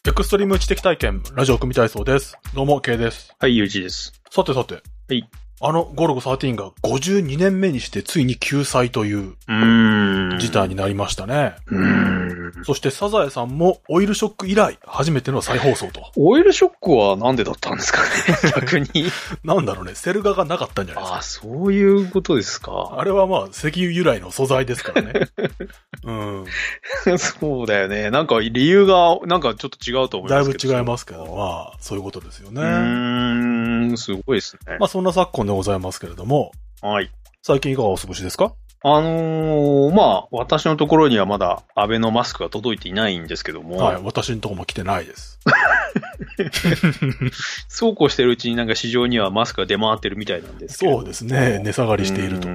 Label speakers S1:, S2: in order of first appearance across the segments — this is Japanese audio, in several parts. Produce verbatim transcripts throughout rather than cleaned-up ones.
S1: エクストリーム知的体験、ラジオ組体操です。どうも、K です。
S2: はい、ゆうじです。
S1: さてさて。
S2: はい。
S1: あの、ゴルゴじゅうさんがごじゅうにねんめにしてついに救済という、
S2: うーん。
S1: 事態になりましたね。
S2: うーん。
S1: そしてサザエさんもオイルショック以来、初めての再放送と。
S2: オイルショックはなんでだったんですかね逆に。
S1: なんだろうね、セル画がなかったんじゃないですか。
S2: ああ、そういうことですか。
S1: あれはまあ、石油由来の素材ですからね。うん。
S2: そうだよね。なんか理由が、なんかちょっと違うと思いますけど。
S1: だいぶ違いますけど、まあ、そういうことですよね。
S2: うーん、すごいですね。
S1: まあ、そんな昨今でございますけれども。
S2: はい。
S1: 最近いかがお過ごしですか？
S2: あのー、まあ、私のところにはまだアベノマスクが届いていないんですけども。
S1: はい、私のところも来てないです。
S2: そうこうしてるうちになんか市場にはマスクが出回ってるみたいなんですけど。
S1: そうですね。値下がりしていると。
S2: うん、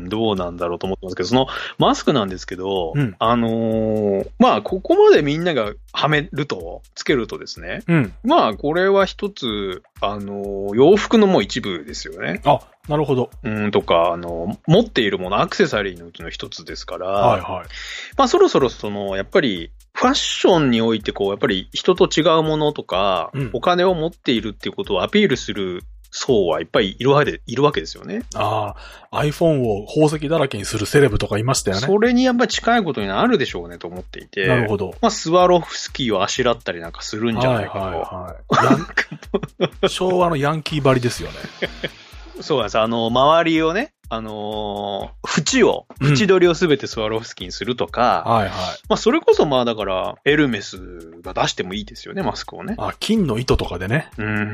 S2: どうなんだろうと思ってますけど、そのマスクなんですけど、
S1: うん、
S2: あのー、まあ、ここまでみんながはめると、つけるとですね。
S1: うん、
S2: まあ、これは一つ、あのー、洋服のもう一部ですよね。
S1: あ、なるほど。
S2: うん、とか、あの、持っているもの、アクセサリーのうちの一つですから、
S1: はいはい。
S2: まあ、そろそろその、やっぱり、ファッションにおいてこう、やっぱり人と違うものとか、うん、お金を持っているっていうことをアピールする層はいっぱいいるわけで、いるわけですよね。
S1: ああ、iPhone を宝石だらけにするセレブとかいましたよね。
S2: それにやっぱり近いことになるでしょうねと思っていて。
S1: なるほど。
S2: まあ、スワロフスキーをあしらったりなんかするんじゃないかと。はい
S1: はいはい。昭和のヤンキー張りですよね。
S2: そうなんです。あの、周りをね、あのー、縁を、縁取りをすべてスワロフスキーにするとか、
S1: うん、はいはい。
S2: まあ、それこそまあ、だから、エルメスが出してもいいですよね、マスクをね。
S1: あ、金の糸とかでね。
S2: うん。うん、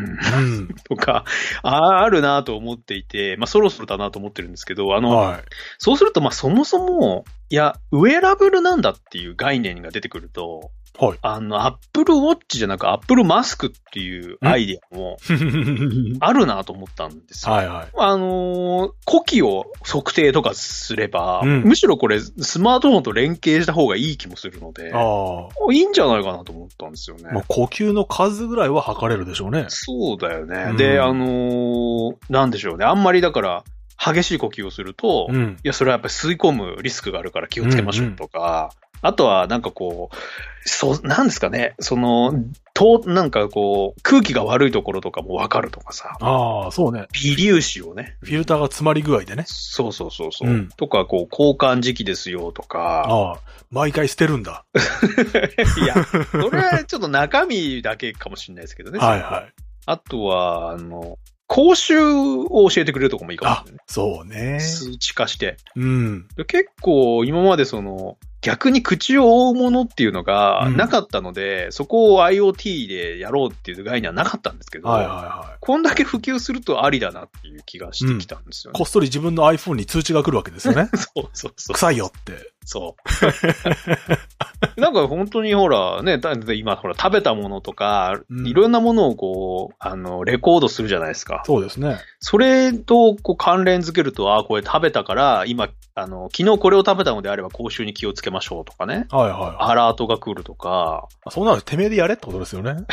S2: とか、あ、あるなと思っていて、まあ、そろそろだなと思ってるんですけど、あの、はい、そうすると、まあ、そもそも、いや、ウェアラブルなんだっていう概念が出てくると、はい。あの、アップルウォッチじゃなくアップルマスクっていうアイディアもあるなと思ったんですよ。はいはい。あのー、呼気を測定とかすれば、うん、むしろこれスマートフォンと連携した方がいい気もするので、あいいんじゃないかなと思ったんですよね。
S1: まあ、呼吸の数ぐらいは測れるでしょうね。
S2: そうだよね。うん、で、あのー、なんでしょうね。あんまりだから、激しい呼吸をすると、うん、いや、それはやっぱり吸い込むリスクがあるから気をつけましょうとか、うんうん、あとは、なんかこう、そう、なんですかね、その、と、なんかこう、空気が悪いところとかもわかるとかさ。
S1: ああ、そうね。
S2: 微粒子をね。
S1: フィルターが詰まり具合でね。
S2: そうそうそうそう、うん。とか、こう、交換時期ですよとか。
S1: ああ、毎回捨てるんだ。
S2: いや、それはちょっと中身だけかもしれないですけどね。
S1: はいはい。
S2: あとは、あの、講習を教えてくれるとこもいいかもしれない、ね。
S1: そうね。
S2: 数値化して。
S1: うん。
S2: 結構、今までその、逆に口を覆うものっていうのがなかったので、うん、そこを IoT でやろうっていう概念はなかったんですけど、はいはいはい、こんだけ普及するとありだなっていう気がしてきたんですよね。
S1: うん、こっそり自分の iPhone に通知が来るわけですよね。
S2: そうそうそう。
S1: 臭いよって。
S2: そう。なんか本当にほら、ね、今ほら食べたものとか、うん、いろんなものをこう、あの、レコードするじゃないですか。
S1: そうですね。
S2: それとこう関連づけると、ああ、これ食べたから、今、あの、昨日これを食べたのであれば口臭に気をつけましょうとかね。はいはい、はい。アラートが来るとか。
S1: そうなるとてめえでやれってことですよね。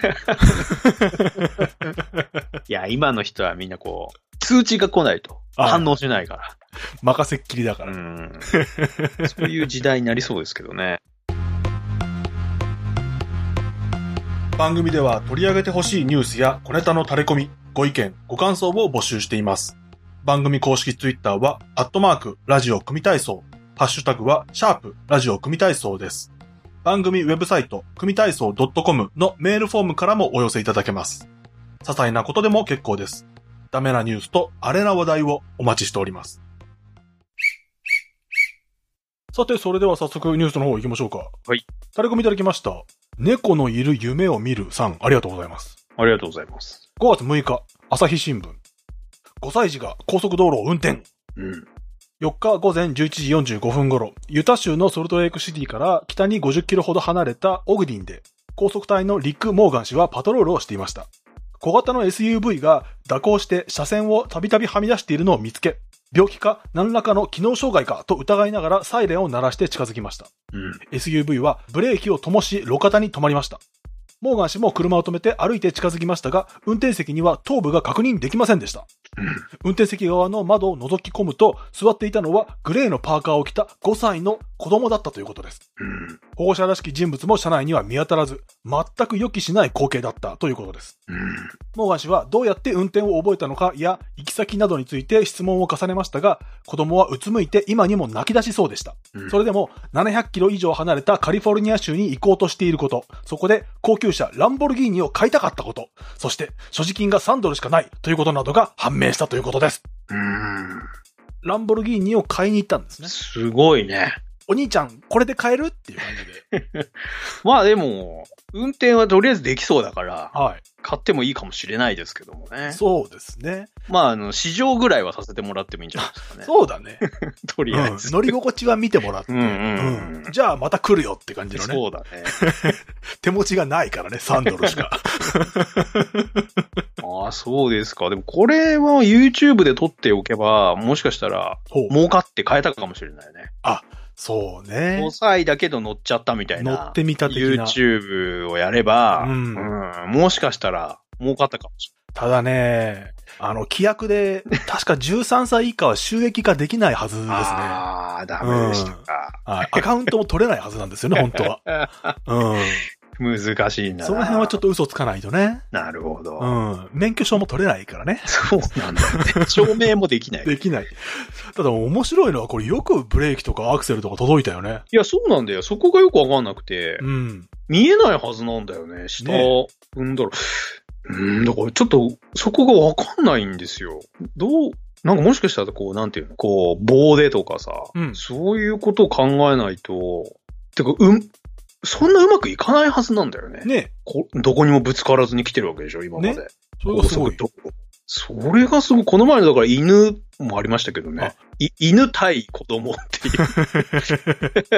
S2: いや、今の人はみんなこう、通知が来ないと反応しないから。
S1: 任せっきりだから。
S2: うん。そういう時代になりそうですけどね。
S1: 番組では取り上げてほしいニュースや小ネタの垂れ込み、ご意見、ご感想を募集しています。番組公式ツイッターは、アットマーク、ラジオ組体操。ハッシュタグは、シャープ、ラジオ組体操です。番組ウェブサイト、組体操 .com のメールフォームからもお寄せいただけます。些細なことでも結構です。ダメなニュースとアレな話題をお待ちしております。さて、それでは早速ニュースの方行きましょうか。
S2: はい。
S1: 垂れ込みいただきました。猫のいる夢を見るさん、ありがとうございます。
S2: ありがとうございます。
S1: ごがつむいか、朝日新聞。ごさい児が高速道路を運転。うん。よっかごぜんじゅういちじよんじゅうごふん頃、ユタ州のソルトレイクシティから北にごじゅっキロほど離れたオグディンで、高速隊のリック・モーガン氏はパトロールをしていました。小型の エスユーブイ が蛇行して車線をたびたびはみ出しているのを見つけ、病気か何らかの機能障害かと疑いながらサイレンを鳴らして近づきました。うん、エスユーブイ はブレーキを灯し路肩に止まりました。モーガン氏も車を止めて歩いて近づきましたが、運転席には頭部が確認できませんでした。うん、運転席側の窓を覗き込むと、座っていたのはグレーのパーカーを着たごさいの子供だったということです。うん、 保護者らしき人物も車内には見当たらず、全く予期しない光景だったということです。
S2: うん、
S1: モーガン氏はどうやって運転を覚えたのかや行き先などについて質問を重ねましたが、子供はうつむいて今にも泣き出しそうでした。うん、それでもななひゃくキロ以上離れたカリフォルニア州に行こうとしていること、そこで高級車ランボルギーニを買いたかったこと、そして所持金がさんドルしかないということなどが判明したということです。
S2: うーん、
S1: ランボルギーニを買いに行ったんですね。
S2: すごいね。
S1: お兄ちゃん、これで買えるっていう感じで。
S2: まあでも、運転はとりあえずできそうだから、
S1: はい、
S2: 買ってもいいかもしれないですけどもね。
S1: そうですね。
S2: まあ、あの、試乗ぐらいはさせてもらってもいいんじゃないですかね。
S1: そうだね。
S2: とりあえず、
S1: うん。乗り心地は見てもらって、
S2: うんうん
S1: うん。じゃあまた来るよって感じのね。
S2: そうだね。
S1: 手持ちがないからね、さんドルしか。
S2: ああ、そうですか。でもこれは YouTube で撮っておけば、もしかしたら、儲かって買えたかもしれないね。
S1: あ、そうね。
S2: ごさいだけど乗っちゃったみたいな。
S1: 乗ってみた的な。
S2: YouTube をやれば、うんうん、もしかしたら儲かったかもしれない。
S1: ただね、あの、規約で、確かじゅうさんさい以下は収益化できないはずですね。
S2: ああ、ダメでしたか、
S1: うんはい。アカウントも取れないはずなんですよね、本当は。うん
S2: 難しいな。
S1: その辺はちょっと嘘つかないとね。
S2: なるほど。
S1: うん。免許証も取れないからね。
S2: そうなんだよね。証明もできない。
S1: できない。ただ面白いのはこれよくブレーキとかアクセルとか届いたよね。
S2: いや、そうなんだよ。そこがよくわかんなくて。
S1: うん。
S2: 見えないはずなんだよね。下、ね、うんだろう。うん、だからちょっとそこがわかんないんですよ。どう、なんかもしかしたらこう、なんていうの、こう、棒でとかさ、うん、そういうことを考えないと、てか、うん、そんなうまくいかないはずなんだよね。
S1: ね
S2: こどこにもぶつからずに来てるわけでしょ、今まで。ね、
S1: それがすごい。
S2: それがすごい。この前のだから犬もありましたけどね。い犬対子供っていう。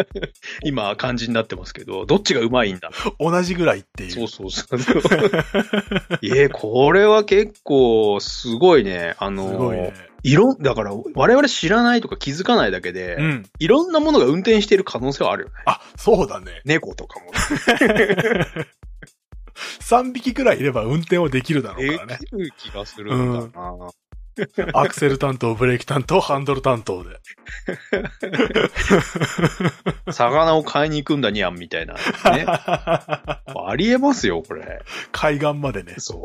S2: 今感じになってますけど、どっちがうまいんだ
S1: 同じぐらいっていう。
S2: そうそうそう。えー、これは結構すごいね。あのー、すごいね。いろ、だから我々知らないとか気づかないだけで、うん、いろんなものが運転している可能性はあるよね。
S1: あ、そうだね。
S2: 猫とかも、
S1: ね。さんびきくらいいれば運転はできるだろうからね。
S2: できる気がするんだな、うん、
S1: アクセル担当、ブレーキ担当、ハンドル担当で。
S2: 魚を買いに行くんだにゃんみたいな、ね。ありえますよ、これ。
S1: 海岸までね。
S2: そう。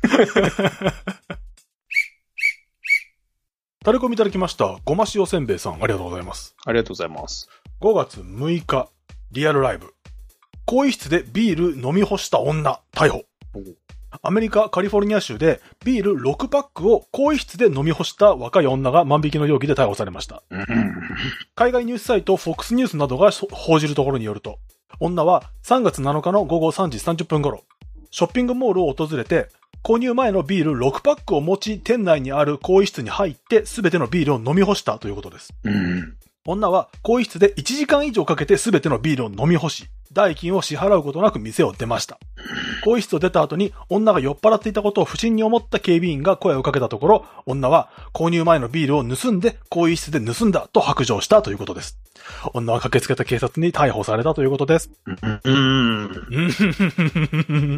S1: タレコミいただきました。ごま塩せんべいさん、ありがとうございます。
S2: ありがとうございます。
S1: ごがつむいか、リアルライブ。更衣室でビール飲み干した女、逮捕。アメリカ・カリフォルニア州でビールろくパックを更衣室で飲み干した若い女が万引きの容疑で逮捕されました。海外ニュースサイト フォックス ニュースなどが報じるところによると、女はさんがつなのかのごごさんじさんじゅっぷん頃、ショッピングモールを訪れて、購入前のビールろくパックを持ち、店内にある更衣室に入って全てのビールを飲み干したということです。
S2: うん
S1: 女は更衣室でいちじかん以上かけて全てのビールを飲み干し、代金を支払うことなく店を出ました。更衣室を出た後に女が酔っ払っていたことを不審に思った警備員が声をかけたところ、女は購入前のビールを盗んで更衣室で盗んだと白状したということです。女は駆けつけた警察に逮捕されたということです。
S2: うん。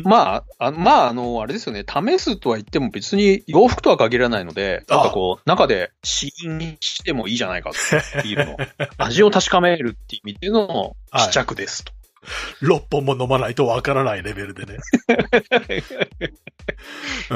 S2: まあ、あまあ、あの、あれですよね。試すとは言っても別に洋服とは限らないので、なんかこう、中で試飲してもいいじゃないかと。ビールの味を確かめるっていう意味での試着ですと。
S1: ろっぽんも飲まないとわからないレベルでね。
S2: うん、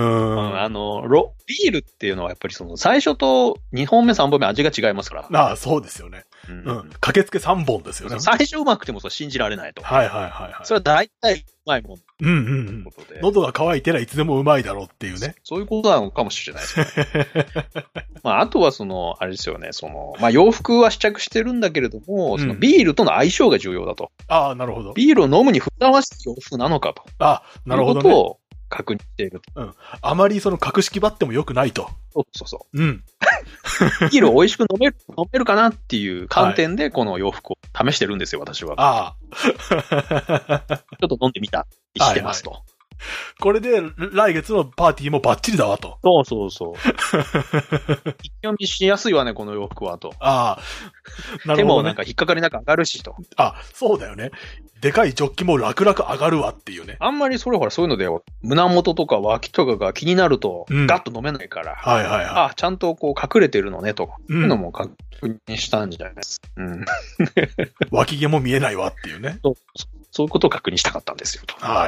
S2: あのロ、ビールっていうのはやっぱりその最初とにほんめさんぼんめ味が違いますから。
S1: ああ、そうですよね。うん。うん、駆けつけさんぼんですよね。
S2: 最初うまくてもそれ信じられないと。
S1: はいはいはいはい。
S2: それは大体うまいもん。
S1: うんうんうん。喉が渇いてりゃいつでもうまいだろうっていうね。
S2: そ, そういうことなのかもしれないですね。まあ、あとはその、あれですよね、その、まあ洋服は試着してるんだけれども、うん、そのビールとの相性が重要だと。
S1: ああ、なるほど。
S2: ビールを飲むにふさわしい洋服なのかと。
S1: ああ、なるほどね。
S2: いうことを確認していると。
S1: うん。あまりその格式ばっても良くないと。
S2: そうそうそう。
S1: うん。
S2: ビールを美味しく飲める、飲めるかなっていう観点でこの洋服を試してるんですよ、私は。
S1: ああ。
S2: ちょっと飲んでみたりしてますと。はいはい、
S1: これで来月のパーティーもバッチリだわと。
S2: そうそうそう。一気読みしやすいわね、この洋服はと。
S1: ああ。なるほど、ね。
S2: 手もなんか引っかかりなく上がるしと。
S1: あ、そうだよね。でかいジョッキも楽々上がるわっていうね。
S2: あんまりそれほらそういうので、胸元とか脇とかが気になると、ガッと飲めないから。
S1: うん、はいはいはい。
S2: あ、ちゃんとこう隠れてるのねと。うん、いうのも確認したんじゃないですか。うん。
S1: 脇毛も見えないわっていうね。
S2: そう、そういうことを確認したかったんですよと。
S1: はい。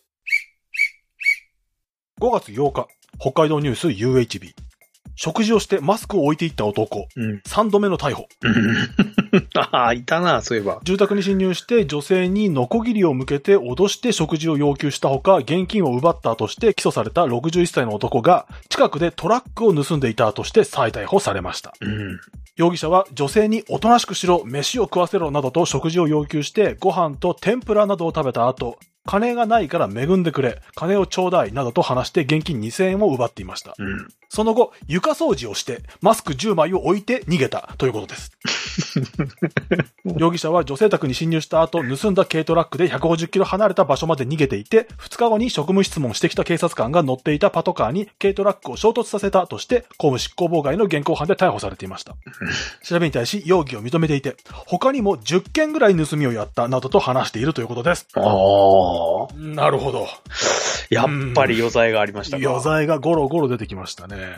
S1: ごがつようか、北海道ニュース ユーエイチビー。食事をしてマスクを置いていった男。うん、さんどめの逮捕。
S2: ああ、いたな、そういえば。
S1: 住宅に侵入して女性にノコギリを向けて脅して食事を要求したほか、現金を奪ったとして起訴されたろくじゅういっさいの男が、近くでトラックを盗んでいたとして再逮捕されました。うん、容疑者は女性におとなしくしろ、飯を食わせろなどと食事を要求して、ご飯と天ぷらなどを食べた後、金がないから恵んでくれ、金をちょうだいなどと話して現金にせんえんを奪っていました。うん、その後、床掃除をしてマスクじゅうまいを置いて逃げたということです。容疑者は女性宅に侵入した後、盗んだ軽トラックでひゃくごじゅっキロ離れた場所まで逃げていて、ふつかごに職務質問してきた警察官が乗っていたパトカーに軽トラックを衝突させたとして、公務執行妨害の現行犯で逮捕されていました。調べに対し容疑を認めていて、他にもじゅっけんぐらい盗みをやったなどと話しているということです。
S2: ああ。
S1: なるほど。
S2: やっぱり余罪がありましたか。
S1: 余罪がゴロゴロ出てきましたね。うん、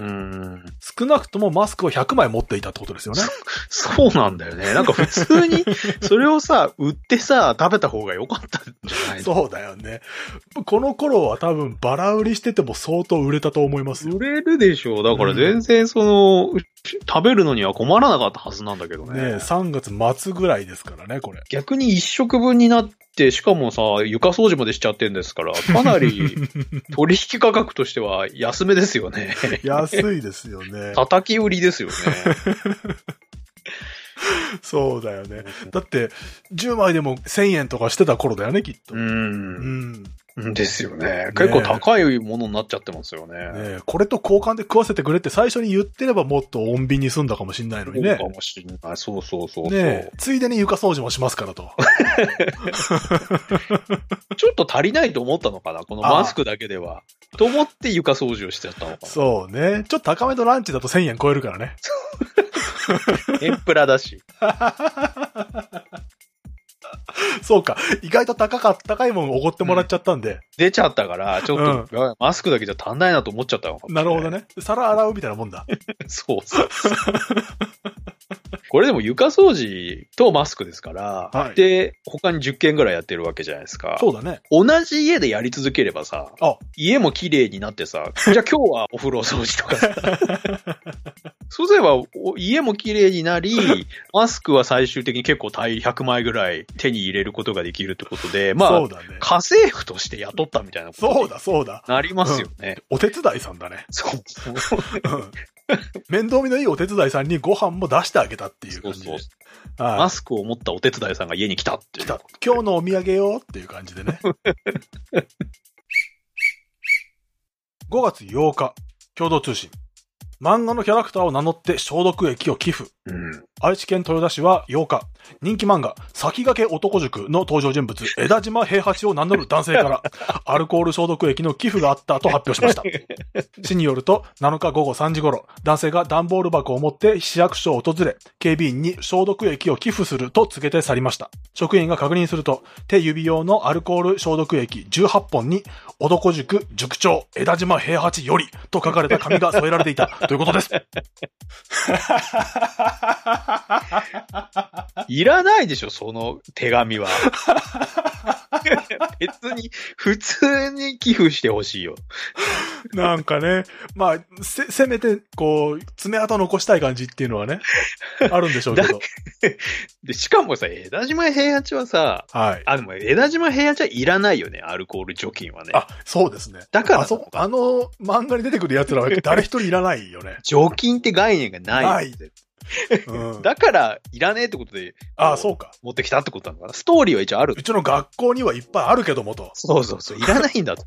S1: 少なくともマスクをひゃくまい持っていたってことですよね。
S2: そ, そうなんだよね。なんか普通にそれをさ、売ってさ、食べた方が良かったんじゃないの？
S1: そうだよね。この頃は多分バラ売りしてても相当売れたと思いますよ。
S2: 売れるでしょう。だから全然その、うん、食べるのには困らなかったはずなんだけどね。
S1: ねえ、さんがつ末ぐらいですからね、これ。
S2: 逆に一食分になって、しかもさ、床掃除までしちゃってんですから、かなり取引価格としては安めですよね。
S1: 安いですよね。
S2: 叩き売りですよね。
S1: そうだよね。だって、じゅうまいでもせんえんとかしてた頃だよね、きっと。
S2: うん。うんですよね。結構高いものになっちゃってますよね。
S1: ね、これと交換で食わせてくれって最初に言ってればもっと穏便に済んだかもしれないのにね。
S2: そうかもしれない。そうそうそうそう。
S1: ね、ついでに床掃除もしますからと。
S2: ちょっと足りないと思ったのかな、このマスクだけでは。と思って床掃除をしちゃったのかな。
S1: そうね。ちょっと高めのランチだとせんえん超えるからね。
S2: 天ぷらだし。
S1: そうか。意外と高か、高いものをおごってもらっちゃったんで。うん、
S2: 出ちゃったから、ちょっと、うん、マスクだけじゃ足んないなと思っちゃったのかもしれない。
S1: なるほどね。皿洗うみたいなもんだ。
S2: そうそうそう。これでも床掃除とマスクですから、はい、で、他にじゅっけんぐらいやってるわけじゃないですか。
S1: そうだね。
S2: 同じ家でやり続ければさ、あ家も綺麗になってさ、じゃあ今日はお風呂掃除とかさ。そうすれば、家も綺麗になり、マスクは最終的に結構ひゃくまいぐらい手に入れることができるってことで、まあ、そうだね、家政婦として雇ったみたいなこと
S1: そうだ、そうだ。
S2: なりますよね、
S1: うん。お手伝いさんだね。
S2: そう。
S1: うん、面倒見のいいお手伝いさんにご飯も出してあげたっていう感じで。そうそう、
S2: はい、マスクを持ったお手伝いさんが家に来たっていう。来た。
S1: 今日のお土産よっていう感じでね。ごがつようか、共同通信。漫画のキャラクターを名乗って消毒液を寄付。うん、愛知県豊田市はようか、人気漫画、先駆け男塾の登場人物、枝島平八を名乗る男性から、アルコール消毒液の寄付があったと発表しました。市によると、なのかごごさんじ頃、男性が段ボール箱を持って市役所を訪れ、警備員に消毒液を寄付すると告げて去りました。職員が確認すると、手指用のアルコール消毒液じゅうはっぽんに、男塾塾長枝島平八よりと書かれた紙が添えられていたということです。
S2: いらないでしょ、その手紙は。別に、普通に寄付してほしいよ。
S1: なんかね、まあ、せ、せめて、こう、爪痕残したい感じっていうのはね、あるんでしょうけど。
S2: で、しかもさ、枝島平八はさ、はい。あ、でも枝島平八はいらないよね、アルコール除菌はね。
S1: あ、そうですね。
S2: だから
S1: あそ、あの漫画に出てくる奴らは誰一人いらないよね。
S2: 除菌って概念がない。ない。うん、だから、いらねえってことで、
S1: ああ、そうか。
S2: 持ってきたってことなのかな。ストーリーは一応ある。
S1: うちの学校にはいっぱいあるけどもと。
S2: そうそうそう、いらないんだと。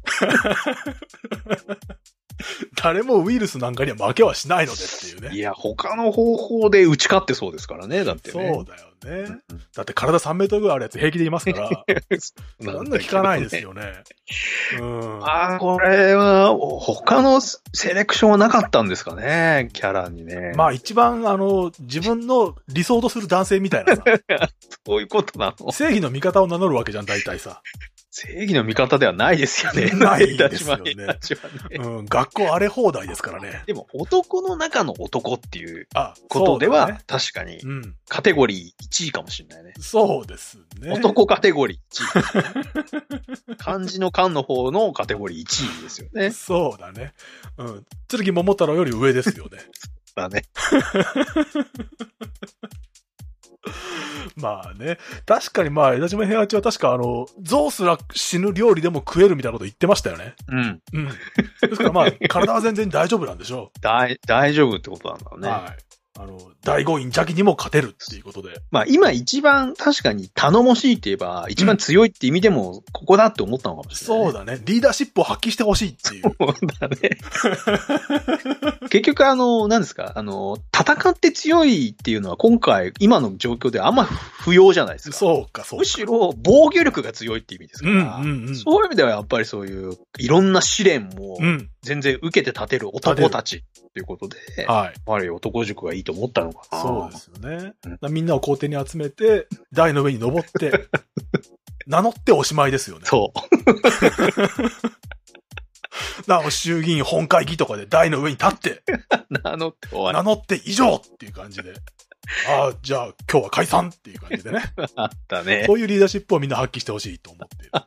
S1: 誰もウイルスなんかには負けはしないのでっていうね。
S2: いや、他の方法で打ち勝ってそうですからね、だってね。
S1: そうだよね。だって体さんメートルぐらいあるやつ平気でいますから、そんな聞かないですよね。うん、
S2: ああ、これは、他のセレクションはなかったんですかね、キャラにね。
S1: まあ一番、あの、自分の理想とする男性みたいなさ。
S2: そういうことなの？
S1: 正義の味方を名乗るわけじゃん、大体さ。
S2: 正義の味方ではないですよね。
S1: ないですよね。
S2: ね
S1: うん、学校荒れ放題ですからね。
S2: でも男の中の男っていうことでは、ね、確かにカテゴリーいちいかもしれないね。
S1: そうですね。
S2: 男カテゴリーいちい。漢字の漢の方のカテゴリーいちいですよね。
S1: そうだね。うん。剣桃太郎より上ですよね。
S2: だね。
S1: まあね。確かにまあ、枝島平八は確かあの、象すら死ぬ料理でも食えるみたいなこと言ってましたよね。
S2: うん。
S1: うん。ですからまあ、体は全然大丈夫なんでしょう。
S2: 大、大丈夫ってことなんだろうね。
S1: はい。あの、大豪院邪気にも勝てるっていうことで。
S2: まあ今一番確かに頼もしいって言えば、一番強いって意味でも、ここだって思ったのかもしれない、
S1: ね、そうだね。リーダーシップを発揮してほしいっていう。
S2: そうだね。結局あの、何ですか、あの、戦って強いっていうのは今回、今の状況であんま不要じゃないですか。
S1: そうか、そうか。
S2: むしろ防御力が強いって意味ですから、
S1: うんうんうん、
S2: そういう意味ではやっぱりそういう、いろんな試練も、全然受けて立てる男たちっていうことで、うん、はい。やっぱり男塾がいいと思ったのかな。
S1: そうですよね。うん、みんなを校庭に集めて、台の上に登って、名乗っておしまいですよね。
S2: そう。
S1: なお衆議院本会議とかで台の上に立って、
S2: 名乗って終わり。
S1: 名乗って以上っていう感じで。ああ、じゃあ今日は解散っていう感じでね。
S2: あったね。
S1: そういうリーダーシップをみんな発揮してほしいと思っている。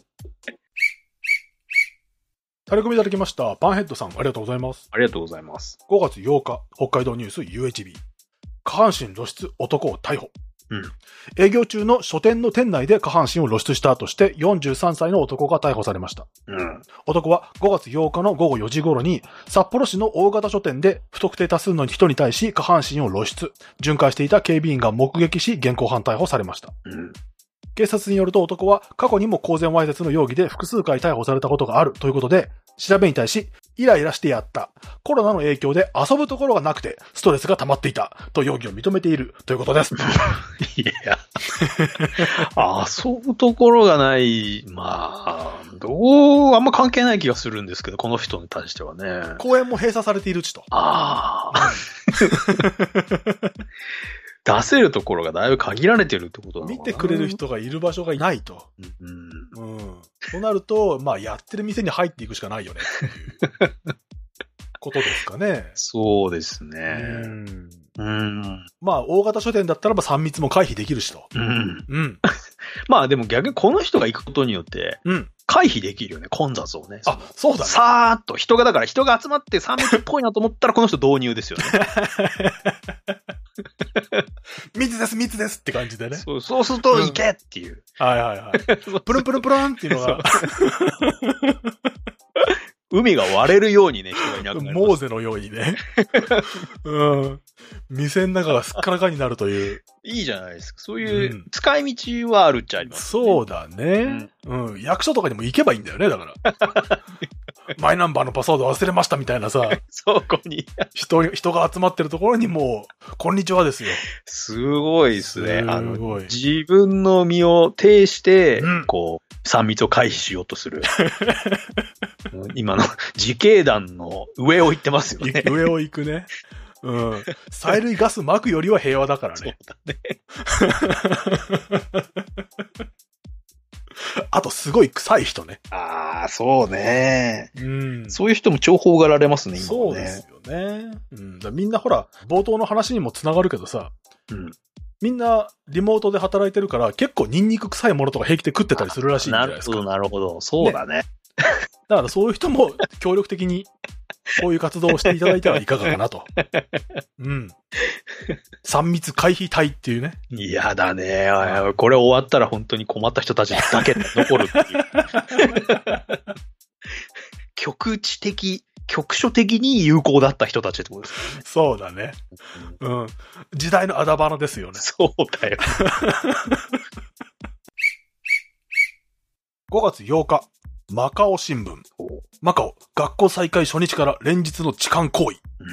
S1: タレコミいただきました。パンヘッドさん、ありがとうございます。
S2: ありがとうございます。
S1: ごがつようか、北海道ニュース ユーエイチビー。下半身露出男を逮捕。うん、営業中の書店の店内で下半身を露出したとしてよんじゅうさんさいの男が逮捕されました。うん、男はごがつようかのごごよじ頃に札幌市の大型書店で不特定多数の人に対し下半身を露出、巡回していた警備員が目撃し現行犯逮捕されました。うん、警察によると男は過去にも公然わいせつの容疑で複数回逮捕されたことがあるということで、調べに対し、イライラしてやった。コロナの影響で遊ぶところがなくて、ストレスが溜まっていた。と容疑を認めているということです。
S2: いや。遊ぶところがない。まあ、どう、あんま関係ない気がするんですけど、この人に対してはね。
S1: 公園も閉鎖されているちと。
S2: ああ。出せるところがだいぶ限られてるってことなのかな。
S1: 見てくれる人がいる場所がいないと。うん。うん。となると、まあ、やってる店に入っていくしかないよねっていうことですかね。
S2: そうですね。
S1: うん。うん。まあ、大型書店だったらばさん密も回避できるしと。
S2: うん。うん。まあ、でも逆にこの人が行くことによって、うん。回避できるよね、混雑をね。
S1: あ、そうだね。
S2: さーっと人が、だから人が集まってさん密っぽいなと思ったらこの人導入ですよね。
S1: 密です、密ですって感じでね。
S2: そう、そうすると行けっていう。
S1: うん、はいはいはい。プルンプルンプルンっていうのが。
S2: 海が割れるようにね、人がいなくなる。
S1: モーゼのようにね。うん。店の中がすっからかになるという。
S2: いいじゃないですか。そういう使い道はあるっちゃあります、
S1: ね、そうだね、うん。うん。役所とかにも行けばいいんだよね、だから。マイナンバーのパスワード忘れましたみたいなさ。
S2: そこに。
S1: 人、人が集まってるところにもう、こんにちはですよ。
S2: すごいですね。あの、自分の身を挺して、うん、こう、さん密を回避しようとする。今の自警団の上を行ってますよね。
S1: 上を行くね。うん。催涙ガス撒くよりは平和だからね。そうだね。あとすごい臭い人ね。
S2: ああ、そうね。うん。そういう人も重宝がられますね、今ね。
S1: そうですよね。うん。だみんなほら、冒頭の話にもつながるけどさ。うん。みんなリモートで働いてるから結構ニンニク臭いものとか平気で食ってたりするらしいんじゃないですか。
S2: なるほど、なるほど。そうだね。ね、
S1: だからそういう人も協力的にこういう活動をしていただいてはいかがかなと。うん。三密回避隊っていうね。
S2: 嫌だね。これ終わったら本当に困った人たちだけ残るっていう。局地的、局所的に有効だった人たちってことですね。
S1: そうだね。うん。時代のあだ花ですよね。
S2: そうだよ。
S1: ごがつようか、マカオ新聞。マカオ、学校再開初日から連日の痴漢行為。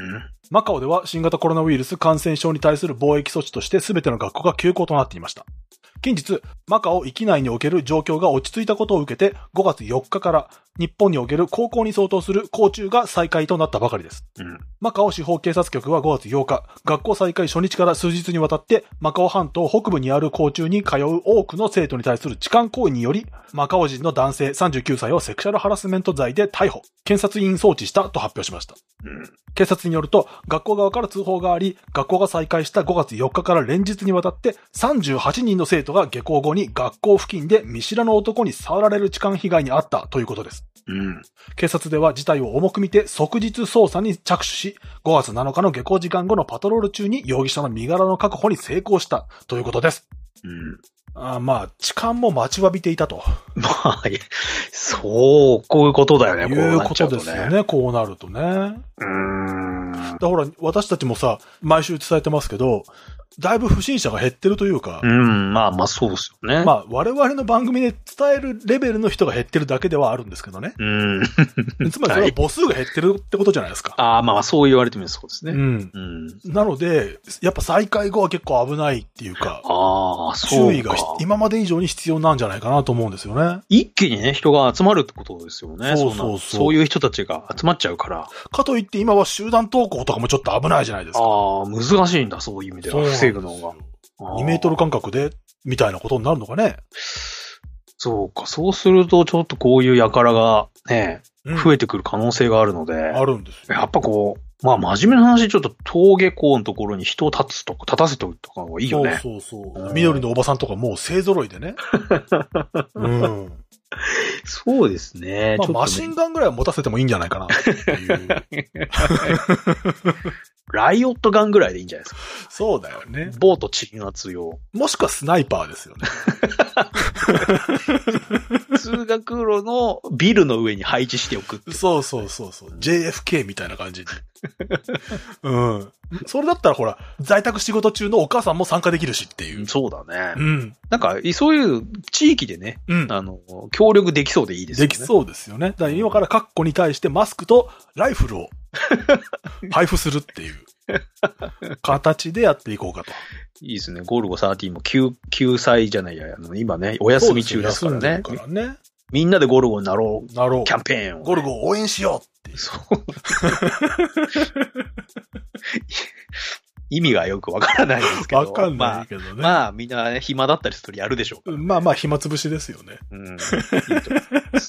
S1: マカオでは新型コロナウイルス感染症に対する防疫措置として全ての学校が休校となっていました。近日、マカオ域内における状況が落ち着いたことを受けて、ごがつよっかから日本における高校に相当する校中が再開となったばかりです。うん、マカオ司法警察局はごがつようか、学校再開初日から数日にわたって、マカオ半島北部にある校中に通う多くの生徒に対する痴漢行為により、マカオ人の男性さんじゅうきゅうさいをセクシャルハラスメント罪で逮捕、検察員送致したと発表しました。うん、警察によると、学校側から通報があり、学校が再開したごがつよっかから連日にわたってさんじゅうはちにんの生徒が下校後に学校付近で見知らぬ男に触られる痴漢被害に遭ったということです。うん、警察では事態を重く見て即日捜査に着手し、ごがつなのかの下校時間後のパトロール中に容疑者の身柄の確保に成功したということです。うんあまあ、痴漢も待ちわびていたと。
S2: まあ、そう、こういうことだよね、こう
S1: いうことですよね、こうなるとね。うーん。だほら、私たちもさ、毎週伝えてますけど、だいぶ不審者が減ってるというか。
S2: うん、まあまあそうですよね。
S1: まあ、我々の番組で伝えるレベルの人が減ってるだけではあるんですけどね。うん。つまりそれは母数が減ってるってことじゃないですか。
S2: はい、ああ、まあそう言われてみるとそうですね。うん。
S1: うん。なので、やっぱ再開後は結構危ないっていうか。
S2: ああ、そうか。
S1: 注意が今まで以上に必要なんじゃないかなと思うんですよね。
S2: 一気にね、人が集まるってことですよね。そうそうそう。そういう人たちが集まっちゃうから。
S1: かといって今は集団登校とかもちょっと危ないじゃないですか。
S2: ああ、難しいんだ、そういう意味では。防ぐのが。
S1: にメートル間隔で、みたいなことになるのかね。
S2: そうか、そうするとちょっとこういう輩がね、うん、増えてくる可能性があるので。
S1: あるんですよ。
S2: やっぱこう、まあ真面目な話、ちょっと登下校のところに人を立つとか、立たせておくとかがいいよね。
S1: そうそうそう。緑のおばさんとかもう勢揃いでね。うん。
S2: そうですね。
S1: まあ、ね、マシンガンぐらいは持たせてもいいんじゃないかなっていう。
S2: ライオットガンぐらいでいいんじゃないですか。
S1: そうだよね。
S2: ボート鎮圧用。
S1: もしくはスナイパーですよね。
S2: 通学路のビルの上に配置しておくって。
S1: そうそうそうそう。ジェイエフケー みたいな感じに。うん。それだったらほら、在宅仕事中のお母さんも参加できるしっていう。
S2: そうだね。うん。なんか、そういう地域でね、うん、あの、協力できそうでいいですよね。
S1: できそうですよね。だから今から各子に対してマスクとライフルを配布するっていう形でやっていこうかと。
S2: いいですね。ゴルゴじゅうさんも 9, 9歳じゃないや、あの今ね、お休み中ですからね。からね。みんなでゴルゴになろう。
S1: なろう。
S2: キャンペーンを、ね。
S1: ゴルゴを応援しようっていう。そう。
S2: 意味がよくわからないんですけど。
S1: わかんないけどね。
S2: まあ、まあ、みんなね、暇だったりするとやるでしょうから、ね。
S1: まあまあ、暇つぶしですよね。うん。いいと思います。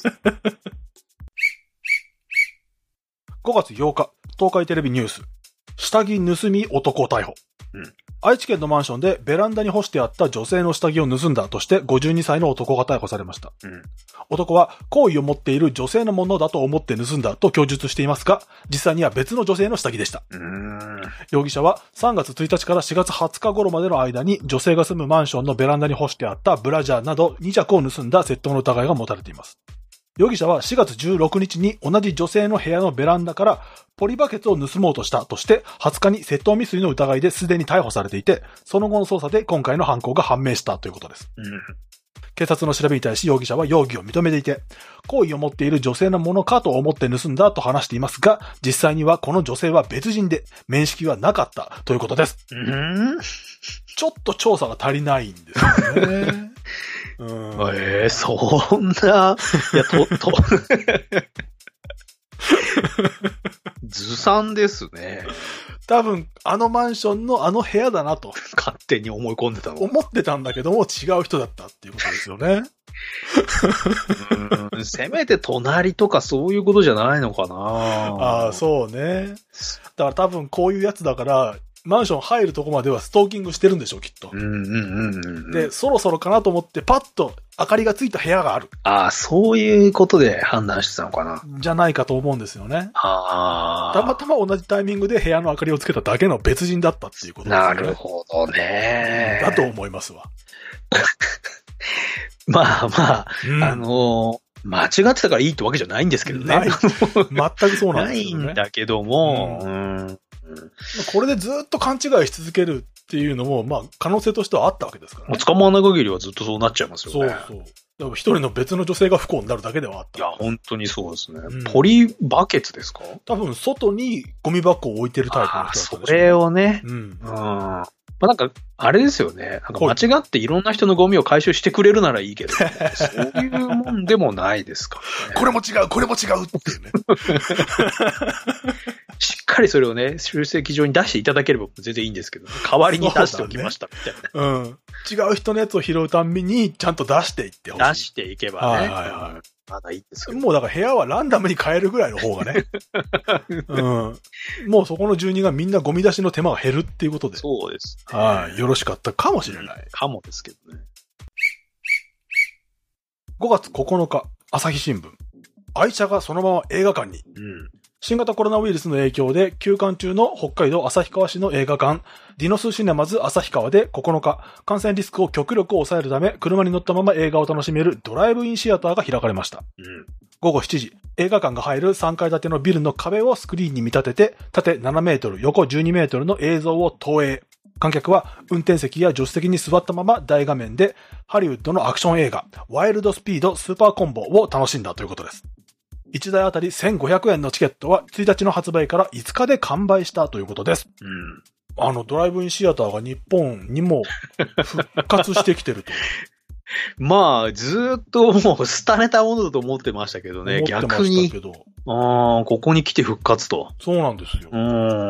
S1: ごがつようか、東海テレビニュース。下着盗み男逮捕。うん、愛知県のマンションでベランダに干してあった女性の下着を盗んだとしてごじゅうにさいの男が逮捕されました。うん、男は好意を持っている女性のものだと思って盗んだと供述していますが、実際には別の女性の下着でした。うーん容疑者はさんがつついたちからしがつはつか頃までの間に女性が住むマンションのベランダに干してあったブラジャーなどに着を盗んだ窃盗の疑いが持たれています。容疑者はしがつじゅうろくにちに同じ女性の部屋のベランダからポリバケツを盗もうとしたとしてはつかに窃盗未遂の疑いですでに逮捕されていて、その後の捜査で今回の犯行が判明したということです。うん、警察の調べに対し容疑者は容疑を認めていて、好意を持っている女性のものかと思って盗んだと話していますが、実際にはこの女性は別人で面識はなかったということです。うんちょっと調査が足りないんですよね。
S2: うんえー、そんな、いや、と、と、ずさんですね。
S1: 多分、あのマンションのあの部屋だなと。
S2: 勝手に思い込んでたの。
S1: 思ってたんだけども違う人だったっていうことですよね。
S2: うんせめて隣とかそういうことじゃないのかな。
S1: ああ、そうね。だから多分こういうやつだから、マンション入るとこまではストーキングしてるんでしょう、きっと。うんうんうんうん、で、そろそろかなと思って、パッと明かりがついた部屋がある。
S2: ああ、そういうことで判断してたのかな。
S1: じゃないかと思うんですよね。ああ。たまたま同じタイミングで部屋の明かりをつけただけの別人だったっていうことですね。
S2: なるほどね。
S1: だと思いますわ。
S2: まあまあ、うん、あのー、間違ってたからいいってわけじゃないんですけどね。
S1: ない。全くそうなんですよね。
S2: ないんだけども、うんうん
S1: これでずっと勘違いし続けるっていうのも、まあ、可能性としてはあったわけですからね。
S2: 捕まらない限りはずっとそうなっちゃいますよね。
S1: そうそう。でも一人の別の女性が不幸になるだけではあった。
S2: いや、本当にそうですね。
S1: うん、
S2: ポリバケツですか？
S1: 多分、外にゴミ箱を置いてるタイプの人だったんでしょうね。
S2: それをね。
S1: うん。うん。
S2: まあ、なんか、あれですよね。なんか間違っていろんな人のゴミを回収してくれるならいいけど、そういうもんでもないですからね。
S1: これも違う、これも違うっていうね。
S2: しっかりそれをね、集積場に出していただければ全然いいんですけど、ね、代わりに出しておきましたみたいな、ね。うん。
S1: 違う人のやつを拾うたんびに、ちゃんと出していってほしい。
S2: 出していけばね。はいはいはい。まだいいですけど。
S1: もうだから部屋はランダムに変えるぐらいの方がね。うん。もうそこの住人がみんなゴミ出しの手間が減るっていうことで。
S2: そうです、
S1: ね。はい。よろしかったかもしれない。
S2: かもですけどね。
S1: ごがつここのか、朝日新聞。愛車がそのまま映画館に。うん。新型コロナウイルスの影響で休館中の北海道旭川市の映画館、ディノスシネマズ旭川でここのか、感染リスクを極力抑えるため、車に乗ったまま映画を楽しめるドライブインシアターが開かれました。うん、ごごしちじ、映画館が入るさんかい建てのビルの壁をスクリーンに見立てて、縦ななメートル、横じゅうにメートルの映像を投影。観客は運転席や助手席に座ったまま大画面で、ハリウッドのアクション映画、ワイルドスピードスーパーコンボを楽しんだということです。いちだいあたりせんごひゃくえんのチケットはついたちの発売からいつかで完売したということです。うん、あのドライブインシアターが日本にも復活してきてると。
S2: まあ、ずーっともう廃れたものだと思ってましたけどね、逆に。ああ、ここに来て復活と。
S1: そうなんですよ。
S2: うん、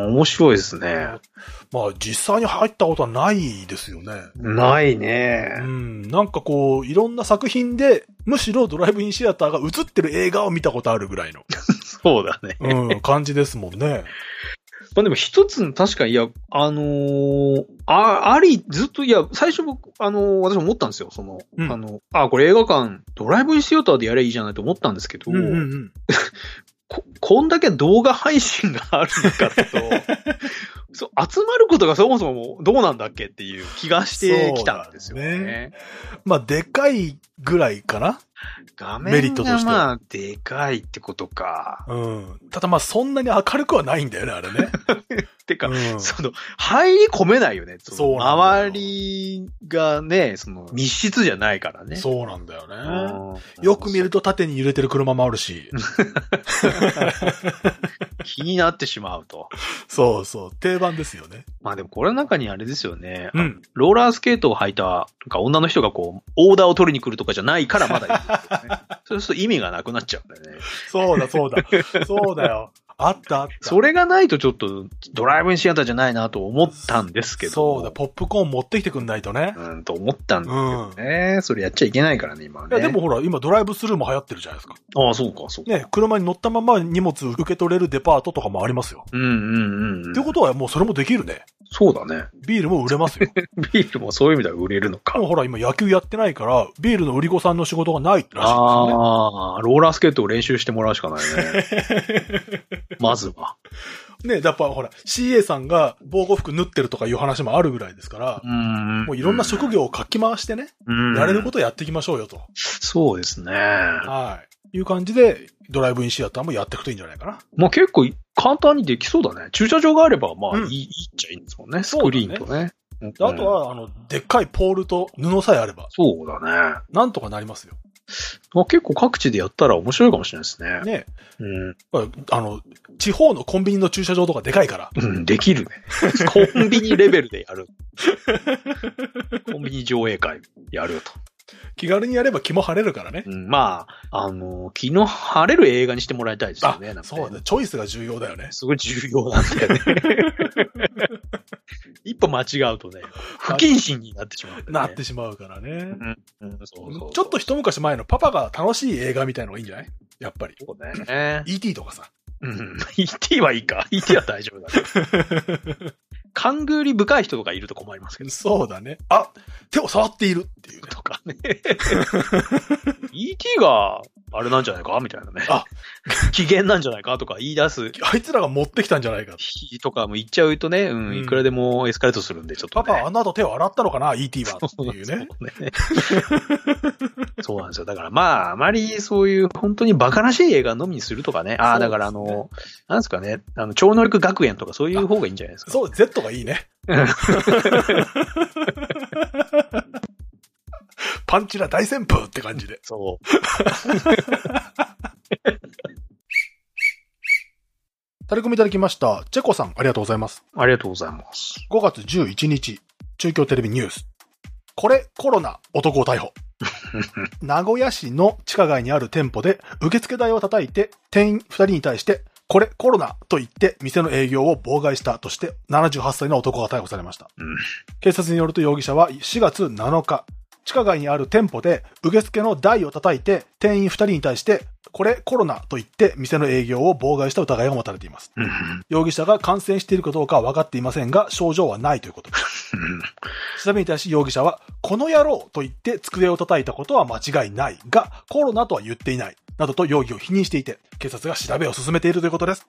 S2: 面白いですね。
S1: まあ、実際に入ったことはないですよね。
S2: ないね。
S1: うん、なんかこう、いろんな作品で、むしろドライブインシアターが映ってる映画を見たことあるぐらいの。
S2: そうだね。
S1: うん、感じですもんね。
S2: まあでも一つの確かに、いや、あのー、あ、あり、ずっと、いや、最初僕、あのー、私も思ったんですよ。その、うん、あの、あ、これ映画館、ドライブインシアターでやればいいじゃないと思ったんですけど、うんうんうん、こ、こんだけ動画配信があるのかと、そう、集まることがそもそもどうなんだっけっていう気がしてきたんですよね。ね、
S1: まあ、でかいぐらいかな
S2: 画面がまあ、でかいってことか。
S1: うん。ただまあ、そんなに明るくはないんだよね、あれね。
S2: てか、うん、その、入り込めないよね。そう。周りがね、その、密室じゃないからね。
S1: そうなんだよね。よく見ると縦に揺れてる車もあるし。
S2: 気になってしまうと。
S1: そうそう。定番ですよね。
S2: まあでもこれの中にあれですよね。うん。ローラースケートを履いた、なんか女の人がこう、オーダーを取りに来るとかじゃないからまだいいですよね。そうすると意味がなくなっちゃうんだよね。
S1: そうだそうだ。そうだよ。あったあった。
S2: それがないとちょっとドライブインシアターじゃないなと思ったんですけど。
S1: そうだ、ポップコーン持ってきてくんないとね。
S2: うん、と思ったんだけどね、うん。それやっちゃいけないからね、今はね。
S1: いや、でもほら、今ドライブスルーも流行ってるじゃないですか。
S2: ああ、そうか、そうか。
S1: ね、車に乗ったまま荷物受け取れるデパートとかもありますよ。
S2: うんうんうん、うん。
S1: ってことはもうそれもできるね。
S2: そうだね。
S1: ビールも売れますよ。
S2: ビールもそういう意味では売れるのか。
S1: でもほら、今野球やってないから、ビールの売り子さんの仕事がないらしいですよね。
S2: ああ、ローラースケートを練習してもらうしかないね。まずは。
S1: ね、やっぱほら、シーエー さんが防護服縫ってるとかいう話もあるぐらいですから、うんもういろんな職業をかき回してね、うんやれることをやっていきましょうよと。
S2: そうですね。
S1: はい。いう感じで、ドライブインシアターもやっていくといいんじゃないかな。
S2: まあ結構簡単にできそうだね。駐車場があれば、まあいい、うん、いいっちゃいいんですもんね。スクリーンとね。
S1: ねあとは、あの、でっかいポールと布さえあれば。
S2: そうだね。
S1: なんとかなりますよ。
S2: まあ、結構各地でやったら面白いかもしれないですね。
S1: ねうん。あの、地方のコンビニの駐車場とかでかいから。
S2: うん、できるね。コンビニレベルでやる。コンビニ上映会やるよと。
S1: 気軽にやれば気も晴れるからね。
S2: うん、まあ、あの、気の晴れる映画にしてもらいたいですよね。
S1: あ、そうだね。チョイスが重要だよね。
S2: すごい重要なんだよね。一歩間違うとね、不謹慎になってしまう、ね。
S1: なってしまうからね、
S2: うんうんそうそうそう。
S1: ちょっと一昔前のパパが楽しい映画みたいのがいいんじゃないやっぱり。
S2: そうね。
S1: イーティー とかさ。
S2: うん。イーティー はいいか。イーティー は大丈夫だね。勘ぐり深い人とかいると困りますけど。
S1: そうだね。あ、手を触っているっていう、ね。
S2: とかね。イーティー が、あれなんじゃないかみたいなね。あ、機嫌なんじゃないかとか言い出す。
S1: あいつらが持ってきたんじゃないか。
S2: とかも言っちゃうとね、うん、うん、いくらでもエスカレートするんで、ちょっと、ね。
S1: パパ、あの後手を洗ったのかな イーティー は。っていうね。
S2: そうね。そうなんですよ。だからまあ、あまりそういう本当に馬鹿らしい映画のみにするとかね。ああ、だからあの、なんですかね、あの、超能力学園とかそういう方がいいんじゃないですか。
S1: そう、Z がいいね。パンチラ大旋風って感じで。
S2: そう。
S1: タレコミいただきました。チェコさん、ありがとうございます。
S2: ありがとうございます。
S1: ごがつじゅういちにち、中京テレビニュース。これ、コロナ、男を逮捕。名古屋市の地下街にある店舗で、受付台を叩いて、店員ふたりに対して、これ、コロナと言って店の営業を妨害したとして、ななじゅうはっさいの男が逮捕されました。うん、警察によると容疑者はしがつなのか、地下街にある店舗で受付の台を叩いて店員ふたりに対してこれコロナと言って店の営業を妨害した疑いが持たれています。うん、容疑者が感染しているかどうかは分かっていませんが症状はないということです。うん、調べに対し容疑者はこの野郎と言って机を叩いたことは間違いないがコロナとは言っていないなどと容疑を否認していて警察が調べを進めているということです。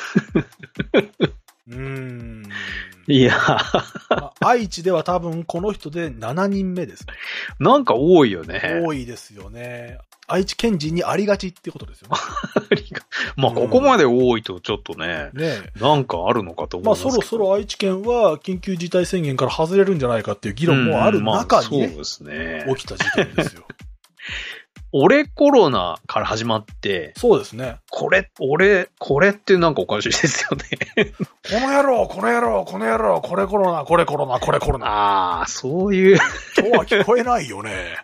S1: うーん
S2: いや
S1: 愛知では多分この人でななにんめです。
S2: なんか多いよね。
S1: 多いですよね。愛知県人にありがちってことですよね。
S2: まあここまで多いとちょっとね、うん、ねなんかあるのかと思いますけど。
S1: まあそろそろ愛知県は緊急事態宣言から外れるんじゃないかっていう議論もある中に、ね、
S2: まあ、そうですね。
S1: 起きた事件ですよ。
S2: 俺コロナから始まって。
S1: そうですね。
S2: これ、俺、これってなんかおかしいですよね。
S1: この野郎、この野郎、この野郎、これコロナ、これコロナ、これコロナ。
S2: ああ、そういう。
S1: とは聞こえないよね。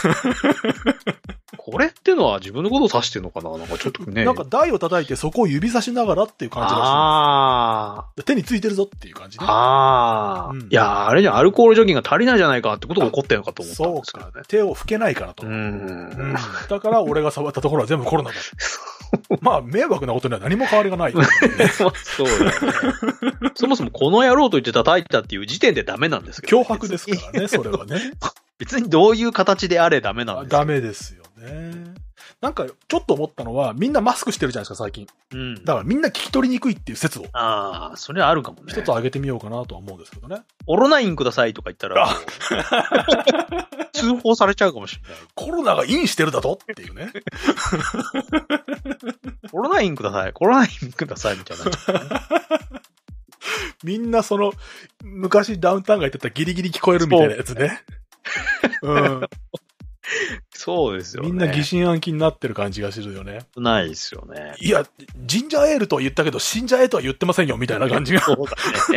S2: これってのは自分のことを指してるのかななんかちょっとね。
S1: なんか台を叩いてそこを指差しながらっていう感じらしいです。ああ。手についてるぞっていう感じね。
S2: ああ、うん。いや、あれじゃアルコール除菌が足りないじゃないかってことが起こったのかと思ったんですからね。
S1: そうか。手を拭けないからと。うんうんだから俺が触ったところは全部コロナだ。まあ迷惑なことには何も変わりがない、ね。
S2: そうだよね。そもそもこの野郎と言って叩いたっていう時点でダメなんですけど、
S1: ね。脅迫ですからね、それはね。
S2: 別にどういう形であれダメなんですか。
S1: ダメですよね。なんかちょっと思ったのはみんなマスクしてるじゃないですか最近。うん。だからみんな聞き取りにくいっていう説を。
S2: ああ、それはあるかもね。
S1: 一つ挙げてみようかなとは思うんですけどね。
S2: オロナインくださいとか言ったら。通報されちゃうかもしれない。
S1: コロナがインしてるだとっていうね。
S2: コロナインください。コロナインくださいみたいな、ね。
S1: みんなその、昔ダウンタウンが言ってたギリギリ聞こえるみたいなやつね。うん。
S2: そうですよね。
S1: みんな疑心暗鬼になってる感じがするよね。
S2: ないですよね。
S1: いや、ジンジャーエールとは言ったけど、死んじゃえとは言ってませんよ、みたいな感じが。そうだね。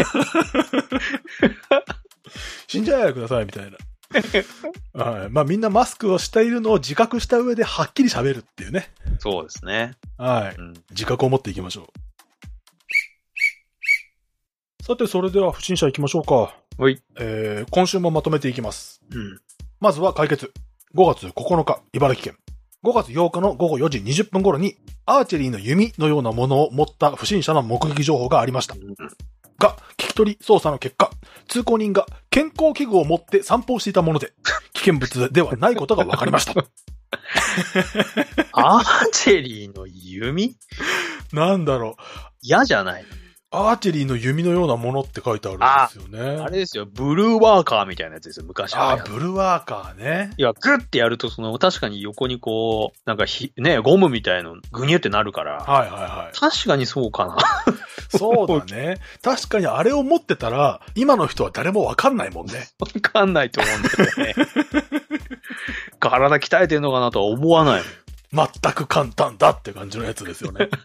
S1: 死んじゃえください、みたいな。はい。まあみんなマスクをしているのを自覚した上ではっきり喋るっていうね。
S2: そうですね。
S1: はい。うん、自覚を持っていきましょう。さて、それでは不審者行きましょうか。
S2: はい。
S1: えー、今週もまとめていきます。
S2: うん。
S1: まずは解決。ごがつここのか、茨城県。ごがつようかのごごよじにじゅっぷん頃に、アーチェリーの弓のようなものを持った不審者の目撃情報がありました。うん、が、聞き取り捜査の結果、通行人が健康器具を持って散歩をしていたもので、危険物ではないことが分かりました。
S2: アーチェリーの弓？
S1: なんだろう。
S2: 嫌じゃない？
S1: アーチェリーの弓のようなものって書いてあるんですよね。
S2: あ、あれですよ。ブルーワーカーみたいなやつですよ。昔は。
S1: あ、ブルーワーカーね。
S2: いや、グッてやると、その、確かに横にこう、なんかひ、ね、ゴムみたいの、グニュってなるから。
S1: はいはいはい。
S2: 確かにそうかな。
S1: そうだね。確かにあれを持ってたら、今の人は誰もわかんないもんね。
S2: わかんないと思うんだよね。体鍛えてんのかなとは思わない。
S1: 全く簡単だって感じのやつですよね。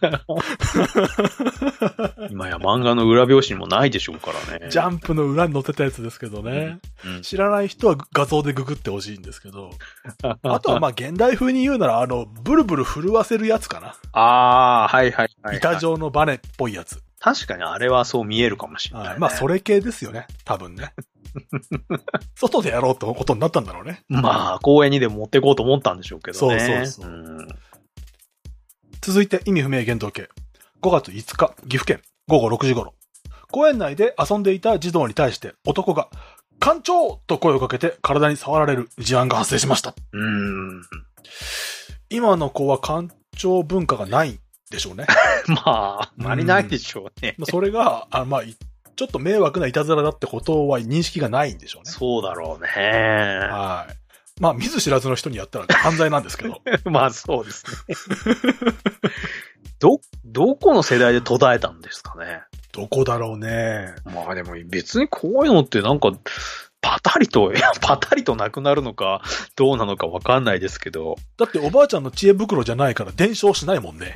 S2: 今や漫画の裏表紙にもないでしょうからね。
S1: ジャンプの裏に載ってたやつですけどね。うんうん、知らない人は画像でググってほしいんですけど。あとはまあ現代風に言うなら、あの、ブルブル震わせるやつかな。
S2: ああ、はいはいはい、はい。
S1: 板状のバネっぽいやつ。
S2: 確かにあれはそう見えるかもしれない、ねはい。
S1: まあそれ系ですよね。多分ね。外でやろうってことになったんだろうね。
S2: まあ、公園にでも持っていこうと思ったんでしょうけどね。
S1: そうそうそう。うん、続いて意味不明言動系。ごがついつか、岐阜県、ごごろくじ頃。公園内で遊んでいた児童に対して男が、 艦長と声をかけて体に触られる事案が発生しました。
S2: うーん。
S1: 今の子は艦長文化がないんでしょうね。
S2: まあ、あまりないでしょうね。
S1: それが、あまあ、ちょっと迷惑ないたずらだってことは認識がないんでしょうね。
S2: そうだろうね。
S1: はい。まあ、見ず知らずの人にやったら犯罪なんですけど。
S2: まあ、そうですね。ど、どこの世代で途絶えたんですかね。
S1: どこだろうね。
S2: まあでも別にこういうのってなんか、パタリと、いや、パタリとなくなるのか、どうなのかわかんないですけど。
S1: だっておばあちゃんの知恵袋じゃないから伝承しないもんね。
S2: うん。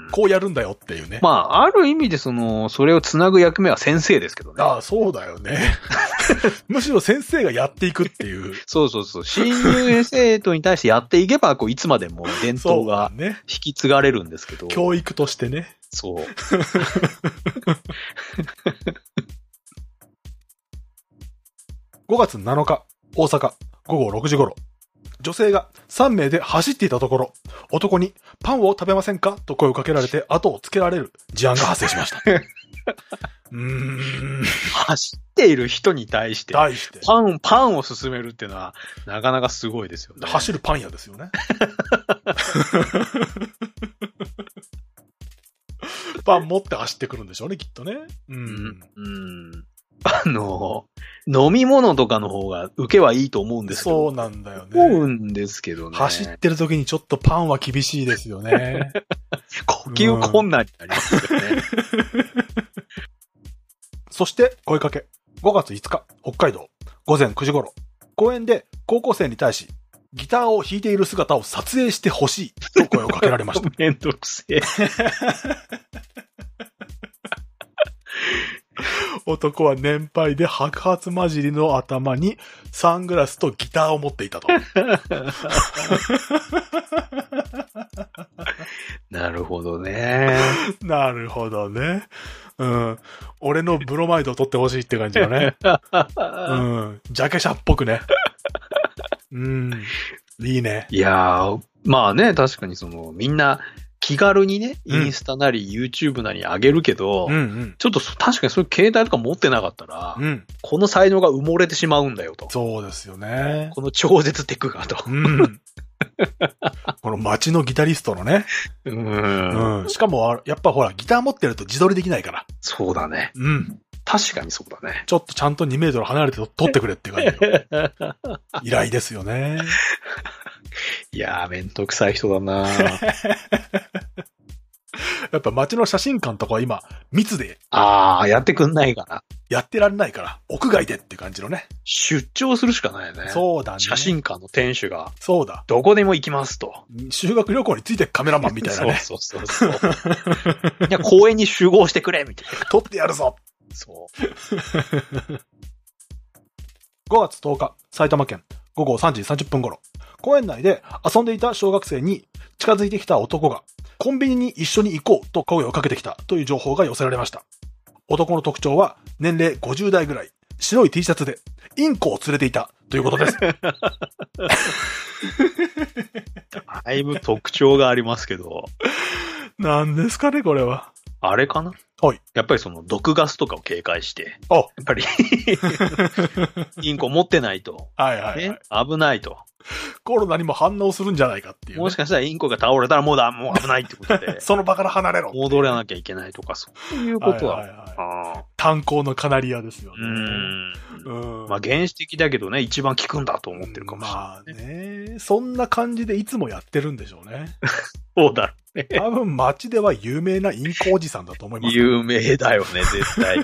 S1: こうやるんだよっていうね。
S2: まあ、ある意味でその、それをつなぐ役目は先生ですけどね。
S1: ああ、そうだよね。むしろ先生がやっていくっていう。
S2: そうそうそう。新入生徒に対してやっていけば、こう、いつまでも伝統が引き継がれるんですけど。
S1: ね、教育としてね。
S2: そう。
S1: ごがつなのか、大阪、ごごろくじ頃。女性がさんめいで走っていたところ、男にパンを食べませんかと声をかけられて後をつけられる事案が発生しました。うーん
S2: 走っている人に対して、
S1: 対して
S2: パン、パンを勧めるっていうのは、なかなかすごいですよね。
S1: 走るパン屋ですよね。パン持って走ってくるんでしょうね、きっとね。うん。うん
S2: うんあの、飲み物とかの方が受けはいいと思うんですけど。
S1: そうなんだよね。
S2: 思うんですけどね。
S1: 走ってる時にちょっとパンは厳しいですよね。
S2: 呼吸困難になりますよね。うん、
S1: そして声かけ。ごがついつか、北海道、ごぜんくじ頃。公園で高校生に対し、ギターを弾いている姿を撮影してほしいと声をかけられました。
S2: めんどくせえ。
S1: 男は年配で白髪混じりの頭にサングラスとギターを持っていたと。
S2: なるほどね。
S1: なるほどね。うん。俺のブロマイドを取ってほしいって感じだね。うん。ジャケ写っぽくね。うん。いいね。
S2: いやー、まあね、確かにその、みんな、気軽にね、インスタなり YouTube なり上げるけど、
S1: うんうん、
S2: ちょっと確かにそういう携帯とか持ってなかったら、
S1: うん、
S2: この才能が埋もれてしまうんだよと。
S1: そうですよね。
S2: この超絶テクがと。
S1: うん、この街のギタリストのね。
S2: うん、
S1: うん。しかも、やっぱほら、ギター持ってると自撮りできないから。
S2: そうだね。
S1: うん。
S2: 確かにそうだね。
S1: ちょっとちゃんとにメートル離れて撮ってくれって感じよ。依頼ですよね。
S2: いやー、めんどくさい人だな
S1: やっぱ街の写真館とかは今、密で。
S2: ああ、やってくんないから。
S1: やってられないから、屋外でって感じのね。
S2: 出張するしかないよね。
S1: そうだね。
S2: 写真館の店主が。
S1: そうだ。
S2: どこでも行きますと。
S1: 修学旅行についてカメラマンみたいなね。
S2: そうそうそうそう。いや、公園に集合してくれみたいな。
S1: 撮ってやるぞ。
S2: そう。
S1: ごがつとおか、埼玉県、ごごさんじさんじゅっぷん頃。公園内で遊んでいた小学生に近づいてきた男が、コンビニに一緒に行こうと声をかけてきたという情報が寄せられました。男の特徴は年齢ごじゅう代ぐらい、白い T シャツでインコを連れていたということです。
S2: だいぶ特徴がありますけど。
S1: 何ですかね、これは。
S2: あれかな？
S1: はい。
S2: やっぱりその毒ガスとかを警戒して。
S1: あ、
S2: やっぱりインコ持ってないと。
S1: はいはい、はい、
S2: ね。危ないと。
S1: コロナにも反応するんじゃないかっていう、ね。
S2: もしかしたらインコが倒れたらもうだ、もう危ないってことで。
S1: その場から離れろ。
S2: 戻らなきゃいけないとか、そういうことは。はいはい
S1: はい、炭鉱のカナリアですよね。
S2: うん。うん。まあ原始的だけどね、一番効くんだと思ってるかもしれない、
S1: ね。まあね。そんな感じでいつもやってるんでしょうね。
S2: そうだろうね。
S1: 多分街では有名なインコおじさんだと思います。
S2: 有名だよね、絶対。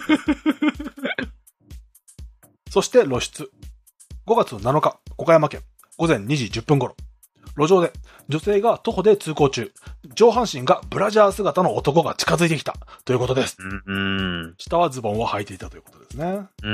S1: そして露出。ごがつなのか、岡山県。ごぜんにじじゅっぷん頃。路上で女性が徒歩で通行中。上半身がブラジャー姿の男が近づいてきたということです。
S2: うん。
S1: 下はズボンを履いていたということですね。
S2: うん。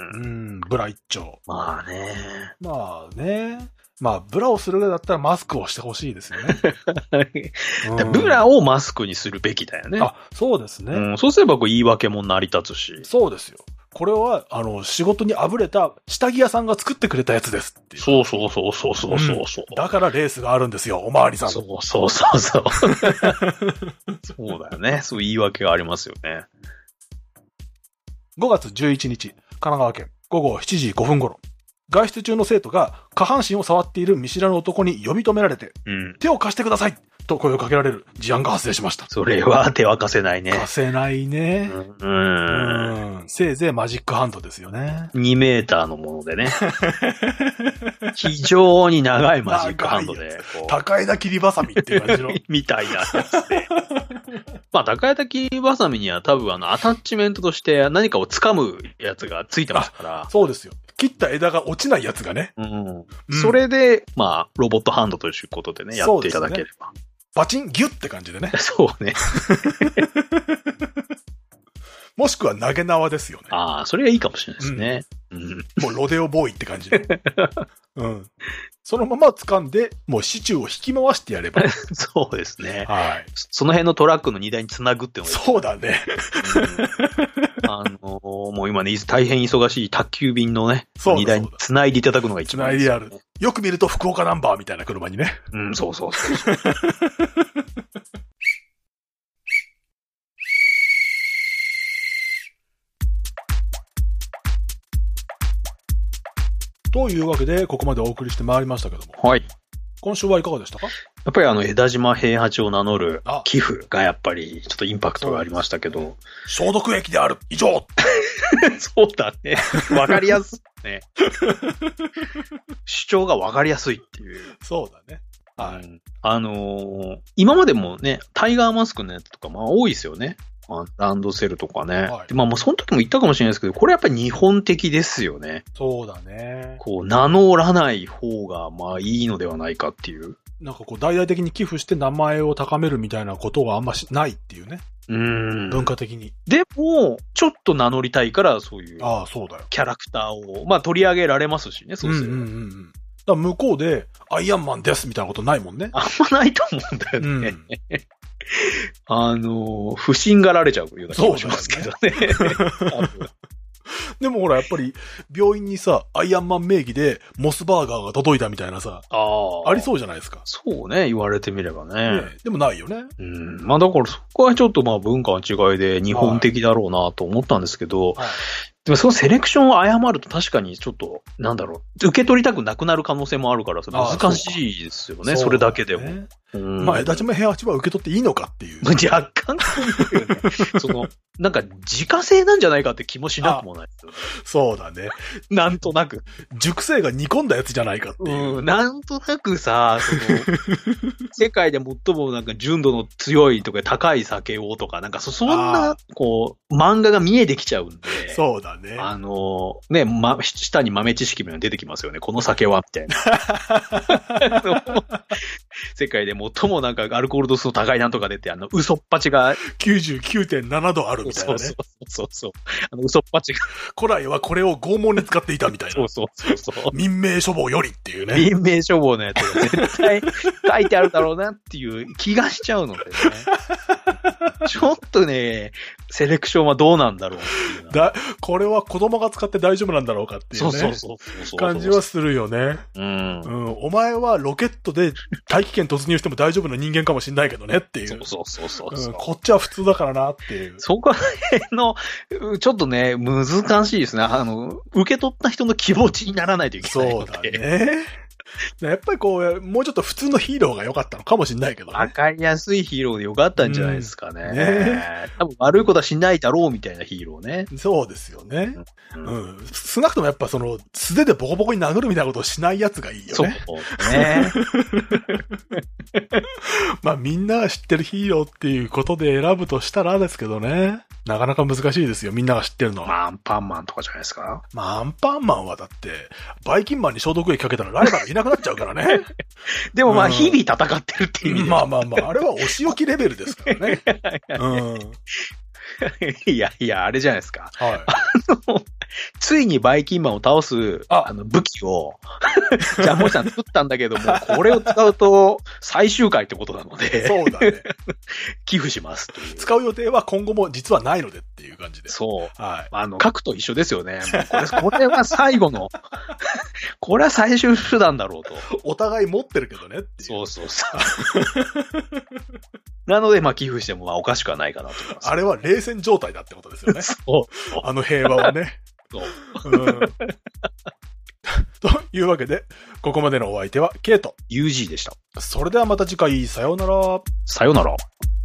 S1: うん、ブラ一丁。
S2: まあね。
S1: まあね。まあ、ブラをするぐらいだったらマスクをしてほしいですよね。
S2: うん、ブラをマスクにするべきだよね。
S1: あ、そうですね。
S2: うん、そうすればこう言い訳も成り立つし。
S1: そうですよ。これは、あの、仕事にあぶれた下着屋さんが作ってくれたやつですっていう。
S2: そうそうそうそうそうそうそう、
S1: うん。だからレースがあるんですよ、おまわりさん。
S2: そうそうそうそう。そうだよね。そう言い訳がありますよね。
S1: ごがつじゅういちにち、神奈川県。 ごごしちじごふん頃、外出中の生徒が下半身を触っている見知らぬ男に呼び止められて、うん、手を貸してくださいと声をかけられる事案が発生しました。
S2: それは手は貸せないね。
S1: 貸せないね。うん。うん。せいぜいマジックハンドですよね。
S2: にメーターのものでね。非常に長いマジックハンドで。
S1: 高枝切りバサミっていう感じの。
S2: みたいなやつで。まあ、高枝切りバサミには多分あの、アタッチメントとして何かを掴むやつがついてますから。
S1: そうですよ。切った枝が落ちないやつがね。
S2: うん。うん、それで、まあ、ロボットハンドということでね、やっていただければ。
S1: バチンギュッって感じでね。
S2: そうね。
S1: もしくは投げ縄ですよね。
S2: ああ、それがいいかもしれないですね。
S1: うんうん、もうロデオボーイって感じで。うん。そのまま掴んで、もう支柱を引き回してやれば。
S2: そうですね。
S1: はい。
S2: その辺のトラックの荷台につなぐってのがいい。
S1: そうだね。
S2: うん、あのー、もう今ね、大変忙しい宅急便のね、荷台につないでいただくのが一番いい、ね。つないでやる。よく見ると福岡ナンバーみたいな車にね。 うん、そうそうそう。
S1: というわけで、ここまでお送りしてまいりましたけども。
S2: はい。
S1: 今週はいかがでしたか？
S2: やっぱりあの、枝島平八を名乗る寄付がやっぱりちょっとインパクトがありましたけど。
S1: 消毒液である以上
S2: そうだね。わかりやすいね。主張がわかりやすいっていう。
S1: そうだね。はい。
S2: うん、あのー、今までもね、タイガーマスクのやつとかまあ多いですよね。ランドセルとかね。はい、でまあもうその時も言ったかもしれないですけど、これやっぱり日本的ですよね。
S1: そうだね。
S2: こう、名乗らない方がまあいいのではないかっていう。
S1: なんかこう、大々的に寄付して名前を高めるみたいなことがあんましないっていうね。
S2: うん。
S1: 文化的に。
S2: でも、ちょっと名乗りたいから、そういう。
S1: ああ、そうだよ。
S2: キャラクターを、まあ取り上げられますしね、そうすると。うんうんうん。
S1: だから向こうで、アイアンマンですみたいなことないもんね。
S2: あんまないと思うんだよね。うんあの、不審がられちゃうような気がしますけどね。
S1: でもほら、やっぱり、病院にさ、アイアンマン名義で、モスバーガーが届いたみたいなさ、あ, ありそうじゃないですか。
S2: そうね、言われてみればね。ね
S1: でもないよね。
S2: うん。まあだからそこはちょっとまあ文化の違いで日本的だろうなと思ったんですけど、はいはいでもそのセレクションを誤ると確かにちょっと、なんだろう、受け取りたくなくなる可能性もあるから、難しいですよね、そ, それだけでも。
S1: うん、まあ、枝島平八は受け取っていいのかっていう。
S2: 若干、その、なんか自家製なんじゃないかって気もしなくもないですよね。
S1: そうだね。
S2: なんとなく。
S1: 熟成が煮込んだやつじゃないかっていう。
S2: うん、なんとなくさ、その、世界で最もなんか純度の強いとか高い酒をとか、なんかそ、そんな、こう、漫画が見えてきちゃうんで。
S1: そうだね。
S2: あの、ね、ま、下に豆知識みたいなの出てきますよね。この酒は、みたいな。世界で最もなんかアルコール度数の高いなんとか出て、あの、嘘っぱちが
S1: きゅうじゅうきゅうてんなな 度あるみたいなね。
S2: そうそうそうそう。あの、嘘っぱちが。
S1: 古来はこれを拷問に使っていたみたいな。
S2: そうそうそうそう。
S1: 民命処方よりっていうね。
S2: 民命処方のやつが絶対書いてあるだろうなっていう気がしちゃうのでね。ちょっとね、セレクションはどうなんだろうっていう
S1: だ。これは子供が使って大丈夫なんだろうかっていうね。
S2: そうそうそうそう
S1: 感じはするよね。
S2: うん。
S1: うん。お前はロケットで大気圏突入しても大丈夫な人間かもしんないけどねっていう。
S2: そうそうそうそうそう、
S1: うん。こっちは普通だからなっていう。
S2: そこら辺の、ちょっとね、難しいですね。あの、受け取った人の気持ちにならないといけないので。
S1: そうだね。やっぱりこう、もうちょっと普通のヒーローが良かったのかもしれないけどね。
S2: わかりやすいヒーローで良かったんじゃないですかね。うん、ね多分悪いことはしないだろうみたいなヒーローね。
S1: そうですよね。うん。うん、少なくともやっぱその、素手でボコボコに殴るみたいなことをしないやつがいいよね。
S2: そうね。
S1: まあみんなが知ってるヒーローっていうことで選ぶとしたらですけどね。なかなか難しいですよ。みんなが知ってるのは。
S2: まあ、アンパンマンとかじゃないですか。
S1: まあ、アンパンマンはだって、バイキンマンに消毒液かけたらライバルいなくなっちゃうからね。
S2: でもまあ、日々戦ってるっていう意味で、
S1: うん。まあまあまあ、あれはお仕置きレベルですからね。うん。
S2: いやいや、あれじゃないですか。
S1: はい。
S2: あの、ついにバイキンマンを倒す、あ, あの武器を、ジャンボイさん作ったんだけども、これを使うと最終回ってことなので。
S1: そうだね。
S2: 寄付しますという。
S1: 使う予定は今後も実はないのでっていう感じで。
S2: そう。
S1: はい。
S2: あの、核と一緒ですよね。もうこれ、これは最後の、これは最終手段だろうと。
S1: お互い持ってるけどねっていう。
S2: そうそうそう。なので、まあ寄付してもまあおかしくはないかなと思います。
S1: あれは冷戦状態だってことですよね。
S2: そう。
S1: あの平和はね。
S2: そう。
S1: うん、というわけで、ここまでのお相手はケイト、
S2: ユージー でした。
S1: それではまた次回、さようなら。
S2: さようなら。